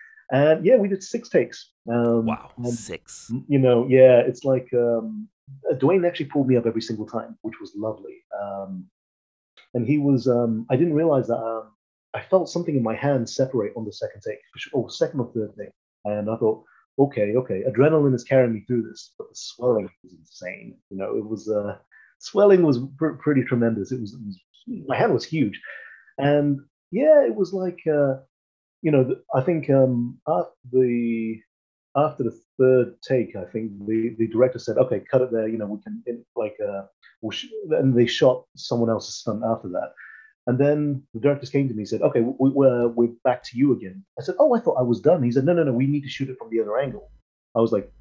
S2: and yeah, we did six takes. Um,
S1: Wow,
S2: and
S1: six.
S2: you know, yeah, it's like um, Dwayne actually pulled me up every single time, which was lovely. Um, and he was, um, I didn't realize that um, I felt something in my hand separate on the second take, for sure, oh, second or third take. And I thought, okay, okay, adrenaline is carrying me through this, but the swelling was insane. You know, it was, uh, swelling was pr- pretty tremendous. It was, it was, my hand was huge. And yeah, it was like, uh, you know, I think um, after the after the third take, I think the, the director said, "Okay, cut it there. You know, we can in, like uh, we'll sh-, and they shot someone else's stunt after that." And then the directors came to me and said, "Okay, we, we're we're back to you again." I said, "Oh, I thought I was done." He said, "No, no, no. We need to shoot it from the other angle." I was like,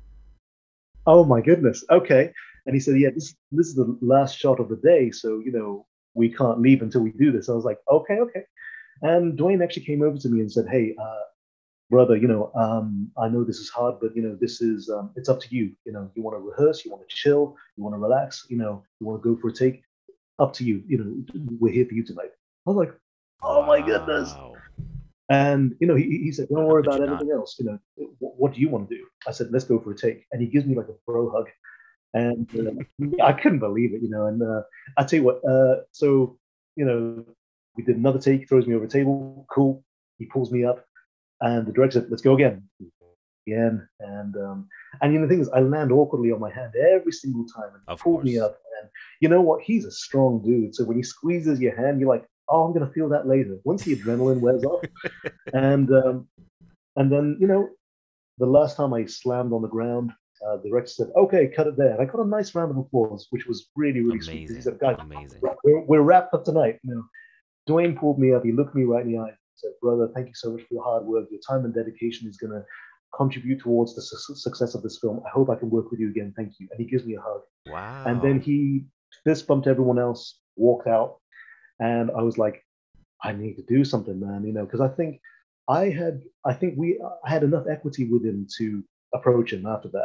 S2: "Oh my goodness, okay." And he said, "Yeah, this this is the last shot of the day, so you know we can't leave until we do this." I was like, "Okay, okay." And Dwayne actually came over to me and said, "Hey, uh, brother, you know, um, I know this is hard, but you know, this is um, it's up to you. You know, you want to rehearse, you want to chill, you want to relax, you know, you want to go for a take, up to you. You know, we're here for you tonight." I was like, "Oh my goodness!"
S1: Wow.
S2: And you know, he, he said, "Don't
S1: How
S2: worry
S1: could
S2: about
S1: you not?
S2: anything else. You know, what, what do you want to do?" I said, "Let's go for a take." And he gives me like a bro hug, and uh, I couldn't believe it. You know, and uh, I tell you what, uh, so you know, we did another take, throws me over a table, cool. He pulls me up, and the director said, "Let's go again." Again, and um, and you know the thing is, I land awkwardly on my hand every single time, and he
S1: Of
S2: pulled me
S1: course.
S2: up. And you know what? He's a strong dude, so when he squeezes your hand, you're like, "Oh, I'm gonna feel that later." Once the adrenaline wears off, and um, and then you know, the last time I slammed on the ground, uh, the director said, "Okay, cut it there." And I got a nice round of applause, which was really really sweet because he
S1: Amazing.
S2: said, "Guys,
S1: Amazing.
S2: we're, we're wrapped up tonight." You know, Dwayne pulled me up. He looked me right in the eye and said, "Brother, thank you so much for your hard work. Your time and dedication is going to contribute towards the su- success of this film. I hope I can work with you again. Thank you." And he gives me a hug. And then
S1: Wow.
S2: he fist bumped everyone else, walked out. And I was like, I need to do something, man, you know, because I think I had, I think we, I had enough equity with him to approach him after that.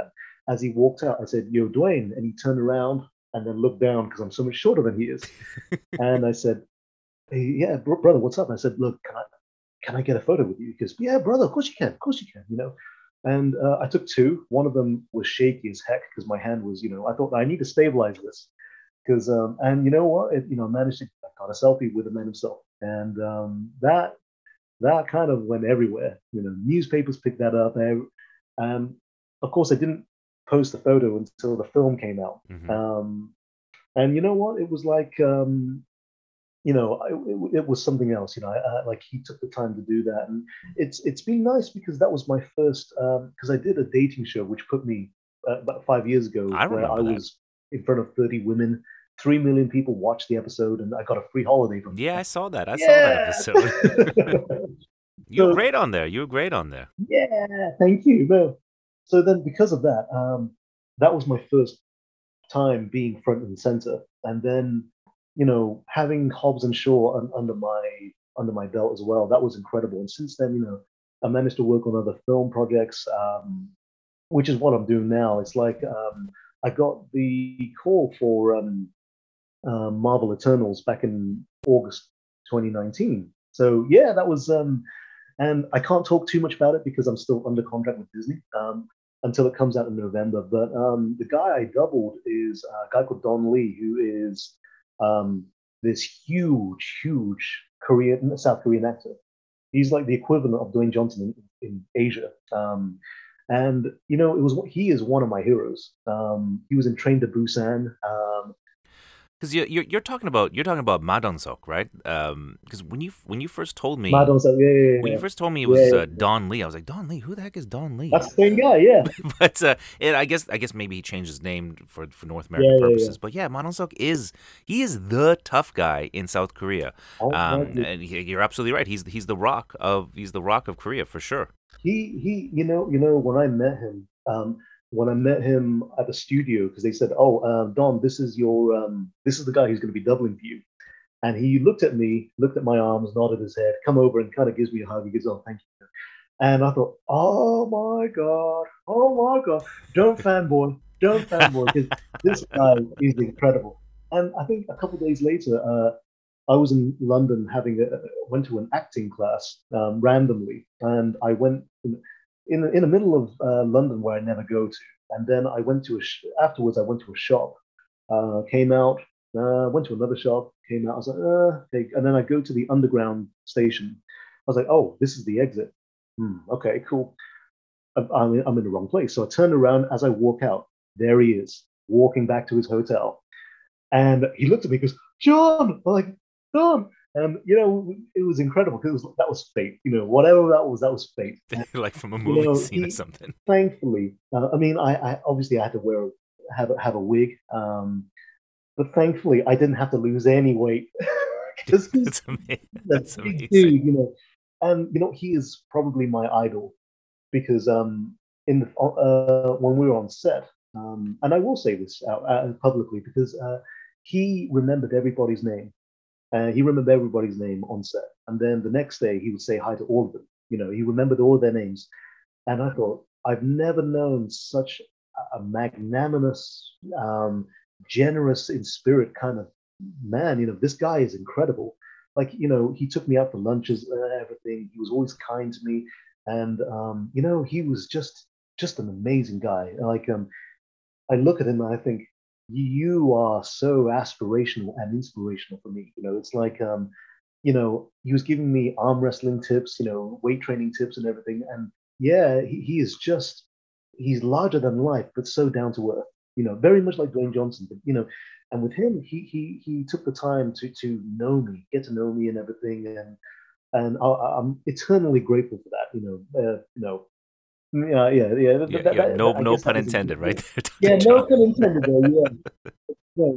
S2: as he walked out, I said, "Yo, Dwayne," and he turned around and then looked down because I'm so much shorter than he is. And I said, "Hey, yeah, bro- brother, what's up?" And I said, "Look, can I can I get a photo with you?" He goes, "Yeah, brother, of course you can, of course you can, you know." And uh, I took two. One of them was shaky as heck because my hand was, you know, I thought I need to stabilize this because, um, and you know what, it, you know, I managed to I got a selfie with the man himself, and um, that that kind of went everywhere. You know, newspapers picked that up. And um, of course, I didn't post the photo until the film came out.
S1: Hmm.
S2: Um, and you know what? It was like, um, you know, it, it was something else. You know, I, I, like he took the time to do that, and it's it's been nice because that was my first. Because um, I did a dating show, which put me uh, about five years ago,
S1: I
S2: where I
S1: remember that.
S2: was in front of thirty women. Three million people watched the episode, and I got a free holiday from
S1: Yeah, I
S2: it.
S1: saw that. I saw that
S2: Yeah.
S1: episode. You were
S2: So
S1: great on there. You were great on there.
S2: yeah, thank you. No. So then, because of that, um, that was my first time being front and center, and then you know having Hobbs and Shaw un- under my under my belt as well. That was incredible. And since then, you know, I managed to work on other film projects, um, which is what I'm doing now. It's like um, I got the call for um, uh, Marvel Eternals back in August twenty nineteen. So yeah, that was um, and I can't talk too much about it because I'm still under contract with Disney um, until it comes out in November. But um, the guy I doubled is a guy called Don Lee, who is um, this huge, huge Korean, South Korean actor. He's like the equivalent of Dwayne Johnson in, in Asia. Um, and you know, it was he is one of my heroes. Um, he was in Train to Busan. Um,
S1: Because you're, you're you're talking about you're talking about Ma Dong-seok, right? Um, because when you when you first told me
S2: Madon said, yeah, yeah,
S1: when you
S2: yeah,
S1: first told me it
S2: yeah,
S1: was
S2: yeah,
S1: uh,
S2: yeah.
S1: Don Lee, I was like, Don Lee, who the heck is Don
S2: That's
S1: Lee?
S2: the same guy. Yeah,
S1: But uh, it, I guess I guess maybe he changed his name for for North
S2: yeah,
S1: American
S2: yeah, yeah.
S1: purposes. But yeah, Ma Dong-seok is he is the tough guy in South Korea.
S2: Oh my
S1: Um,
S2: goodness.
S1: and he, you're absolutely right. He's he's the rock of he's the rock of Korea for sure.
S2: He he, you know, you know, when I met him, um, when I met him at the studio, because they said, "Oh, uh, Don, this is your um, this is the guy who's going to be doubling for you." And he looked at me, looked at my arms, nodded his head, come over and kind of gives me a hug. He goes, "Oh, thank you." And I thought, "Oh my god, oh my god, don't fanboy, don't fanboy, because this guy is incredible." And I think a couple of days later, uh, I was in London having a went to an acting class um, randomly, and I went in, in in the middle of uh, London where I never go to, and then I went to a sh- afterwards I went to a shop, uh, came out, uh, went to another shop, came out. I was like, uh, okay, and then I go to the underground station. I was like, oh, this is the exit. Hmm, okay, cool. I'm, I'm I'm in the wrong place, so I turned around as I walk out. There he is, walking back to his hotel. And he looked at me and goes, John, I'm like, John. And, you know, it was incredible because that was fate. You know, whatever that was, that was fate. And,
S1: Like from a
S2: you
S1: movie
S2: know,
S1: scene or
S2: he,
S1: something.
S2: thankfully, uh, I mean, I, I obviously I had to wear, have, a- have a wig. Um, but thankfully, I didn't have to lose any weight because he's
S1: That's amazing.
S2: a
S1: That's
S2: big
S1: amazing.
S2: dude, you know. And, you know, he is probably my idol because um, in the, uh, when we were on set, um, and I will say this out, uh, publicly because uh, he remembered everybody's name. Uh, he remembered everybody's name on set, and then the next day he would say hi to all of them. You know, he remembered all their names, and I thought I've never known such a magnanimous, um, generous in spirit kind of man. You know, this guy is incredible. Like, you know, he took me out for lunches and everything. He was always kind to me, and um, you know, he was just just an amazing guy. Like, um, I look at him and I think you are so aspirational and inspirational for me. You know, it's like um, you know, he was giving me arm wrestling tips, you know, weight training tips and everything. And yeah, he, he is just he's larger than life, but so down to earth. You know, very much like Dwayne Johnson. But you know, and with him, he he he took the time to to know me, get to know me and everything. And and I, I'm eternally grateful for that. You know, uh, you know, yeah, yeah, yeah. That,
S1: Yeah,
S2: that,
S1: yeah.
S2: that,
S1: No,
S2: that- I
S1: no
S2: guess that
S1: pun
S2: was
S1: intended, right
S2: yeah,
S1: there, doctor
S2: yeah,
S1: John.
S2: no pun intended there. Yeah, yeah,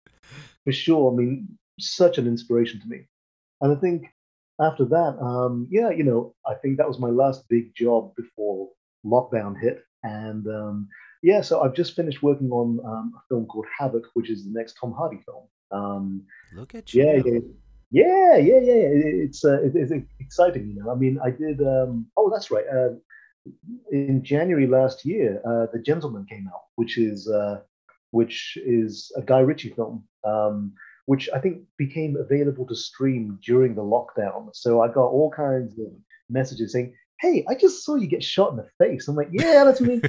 S2: for sure. I mean, such an inspiration to me. And I think after that, um, yeah, you know, I think that was my last big job before lockdown hit. And um, yeah, so I've just finished working on um, a film called Havoc, which is the next Tom Hardy film. Um,
S1: Look at
S2: yeah,
S1: you.
S2: yeah, yeah, yeah, yeah. It- It's uh, it, it's exciting, you know. I mean, I did. Um, oh, that's right. Uh, in January last year, uh, The Gentleman came out, which is uh, which is a Guy Ritchie film, um, which I think became available to stream during the lockdown. So I got all kinds of messages saying, "Hey, I just saw you get shot in the face." I'm like, "Yeah, that's me."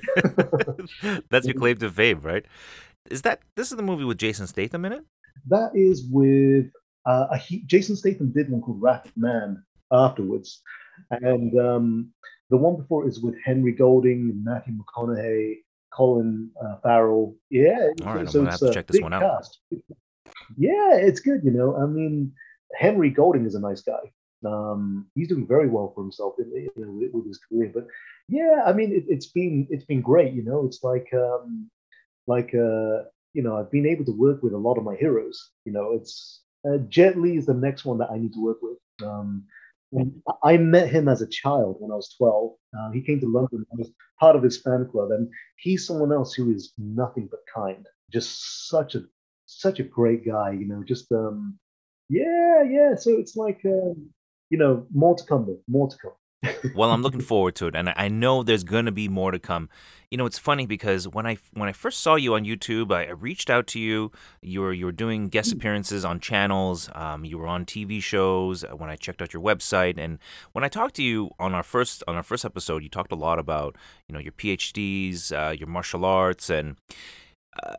S1: That's your claim to fame, right? Is that this is the movie with Jason Statham in it?
S2: That is with uh, a, he, Jason Statham did one called Wrath of Man afterwards, and um, the one before is with Henry Golding, Matthew McConaughey, Colin uh, Farrell. Yeah,
S1: All right,
S2: so,
S1: I'm
S2: so
S1: gonna
S2: it's
S1: have to
S2: a
S1: check this
S2: big
S1: one out.
S2: cast. Yeah, it's good. You know, I mean, Henry Golding is a nice guy. Um, he's doing very well for himself in, you know, with, with his career. But yeah, I mean, it, it's been it's been great. You know, it's like um, like uh, you know, I've been able to work with a lot of my heroes. You know, it's uh, Jet Li is the next one that I need to work with. Um, and I met him as a child when I was twelve. Uh, he came to London. I was part of his fan club, and he's someone else who is nothing but kind. Just such a such a great guy. You know, just um, yeah, yeah. So it's like um, you know, more to come. Though, more to come.
S1: Well, I'm looking forward to it, and I know there's gonna be more to come. You know, it's funny because when I when I first saw you on YouTube, I, I reached out to you. You were you were doing guest appearances on channels. Um, you were on T V shows. When I checked out your website, and when I talked to you on our first on our first episode, you talked a lot about you know your PhDs, uh, your martial arts, and uh,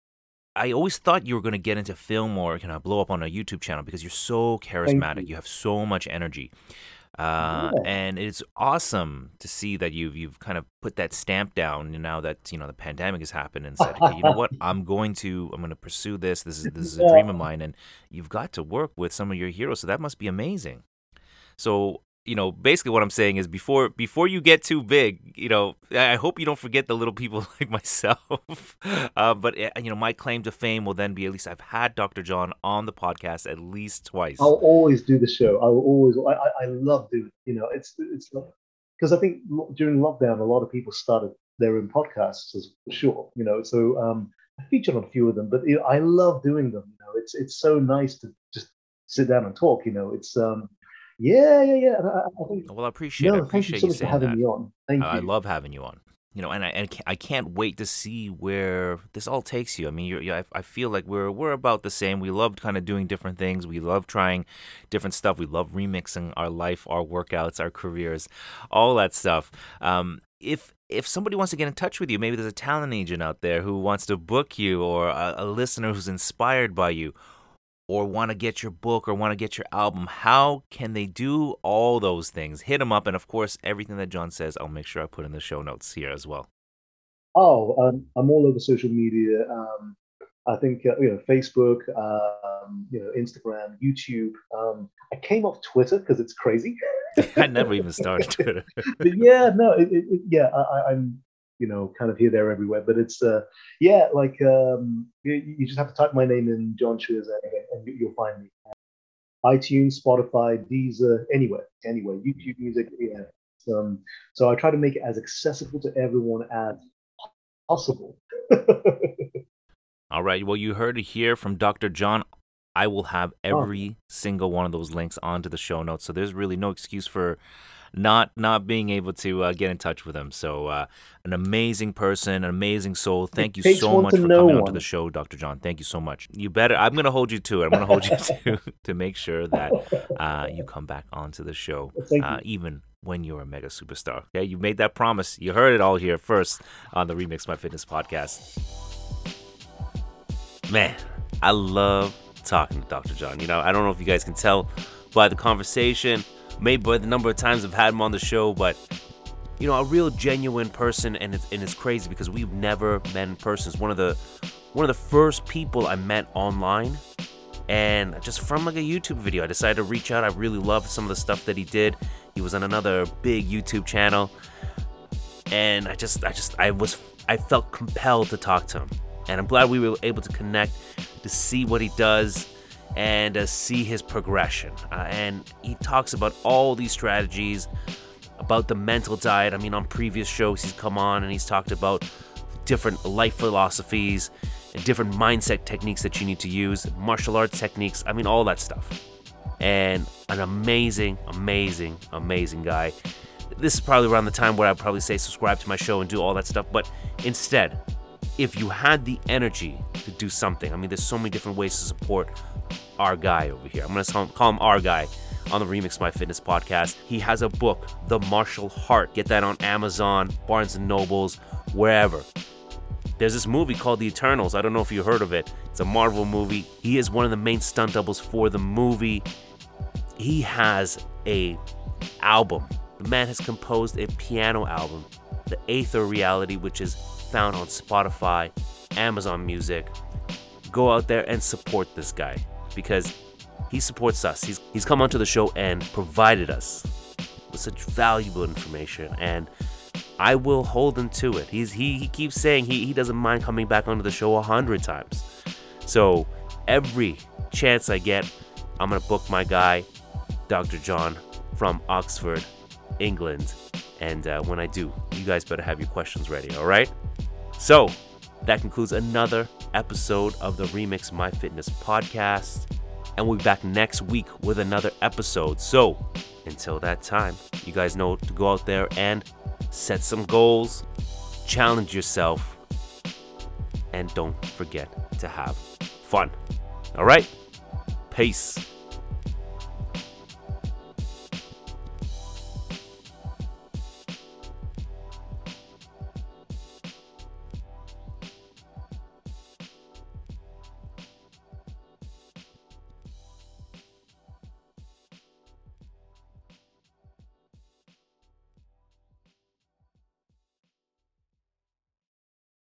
S1: I always thought you were going to get into film or kind of blow up on a YouTube channel because you're so
S2: Thank
S1: charismatic.
S2: you.
S1: You have so much energy. Uh,
S2: Yeah.
S1: and it's awesome to see that you've you've kind of put that stamp down now that you know the pandemic has happened and said, okay, you know what, I'm going to I'm going to pursue this. This is this is a
S2: Yeah.
S1: dream of mine, and you've got to work with some of your heroes, so that must be amazing. So you know, basically, what I'm saying is before before you get too big, you know, I I hope you don't forget the little people like myself. Uh, but uh, you know, my claim to fame will then be at least I've had Doctor John on the podcast at least twice.
S2: I'll always do the show. I will always. I, I, I love doing it. You know, it's it's because I think lo- during lockdown, a lot of people started their own podcasts, as for sure. You know, so um, I featured on a few of them, but you know, I love doing them. You know, it's it's so nice to just sit down and talk. You know, it's um, yeah, yeah, yeah. And I, I think
S1: Well, I appreciate I
S2: no, thank you
S1: appreciate
S2: so
S1: you
S2: much for
S1: saying
S2: having
S1: that.
S2: me on. Thank
S1: I I
S2: you.
S1: love having you on. You know, and I and I can't, I can't wait to see where this all takes you. I mean, you're, you I, I feel like we're we're about the same. We love kind of doing different things. We love trying different stuff. We love remixing our life, our workouts, our careers, all that stuff. Um, if if somebody wants to get in touch with you, maybe there's a talent agent out there who wants to book you, or a, a listener who's inspired by you, or want to get your book or want to get your album, how can they do all those things? Hit them up. And of course, everything that John says, I'll make sure I put in the show notes here as well.
S2: Oh, um, I'm all over social media. Um, I think uh, you know Facebook, um, you know Instagram, YouTube. Um, I came off Twitter because it's crazy.
S1: I never even started Twitter.
S2: But yeah, no, it, it, it- yeah, I, I- I'm you know kind of here, there, everywhere. But it's uh, yeah, like um, you, you just have to type my name in, John Schurzak, and you- you'll find me. iTunes, Spotify, Deezer, anywhere, anywhere, YouTube Music. Yeah. Um, so I try to make it as accessible to everyone as possible.
S1: All right. Well, you heard it here from Doctor John. I will have
S2: Oh,
S1: every single one of those links onto the show notes. So there's really no excuse for not not being able to uh, get in touch with him. So uh, an amazing person, an amazing soul.
S2: it
S1: Thank you
S2: takes
S1: so
S2: one
S1: much
S2: to
S1: for
S2: know
S1: coming onto the
S2: one.
S1: show, Doctor John. Thank you so much. You better. I'm going to hold you to it. I'm going to hold you to to make sure that uh, you come back onto the show,
S2: Thank
S1: uh,
S2: you.
S1: even when you're a mega superstar. Okay, you made that promise. You heard it all here first on the Remix My Fitness podcast. Man, I love talking to Doctor John. You know, I don't know if you guys can tell by the conversation, maybe by the number of times I've had him on the show, but you know, a real genuine person, and it's, and it's crazy because we've never met in person. It's one of the one of the first people I met online, and just from like a YouTube video, I decided to reach out. I really loved some of the stuff that he did. He was on another big YouTube channel, and I just, I just, I was, I felt compelled to talk to him, and I'm glad we were able to connect, to see what he does, and uh, see his progression. Uh, and he talks about all these strategies, about the mental diet. I mean, on previous shows he's come on and he's talked about different life philosophies and different mindset techniques that you need to use, martial arts techniques. I mean, all that stuff. And an amazing, amazing, amazing guy. this is probably around the time where I'd probably say subscribe to my show and do all that stuff. But instead, if you had the energy to do something, I mean, there's so many different ways to support our guy over here. I'm going to call him our guy on the Remix My Fitness podcast. He has a book, The Martial Heart. Get that on Amazon, Barnes and Nobles, wherever. There's this movie called The Eternals. I don't know if you heard of it. It's a Marvel movie. He is one of the main stunt doubles for the movie. He has a album. The man has composed a piano album, The Aether Reality, which is found on Spotify, Amazon Music. Go out there and support this guy because he supports us. He's he's come onto the show and provided us with such valuable information, and I will hold him to it. He's he he keeps saying he, he doesn't mind coming back onto the show a hundred times. So every chance I get, I'm gonna book my guy, Doctor John from Oxford, England. And uh, when I do, you guys better have your questions ready, all right? So that concludes another episode of the Remix My Fitness podcast. And we'll be back next week with another episode. So until that time, you guys know to go out there and set some goals, challenge yourself, and don't forget to have fun. All right? Peace.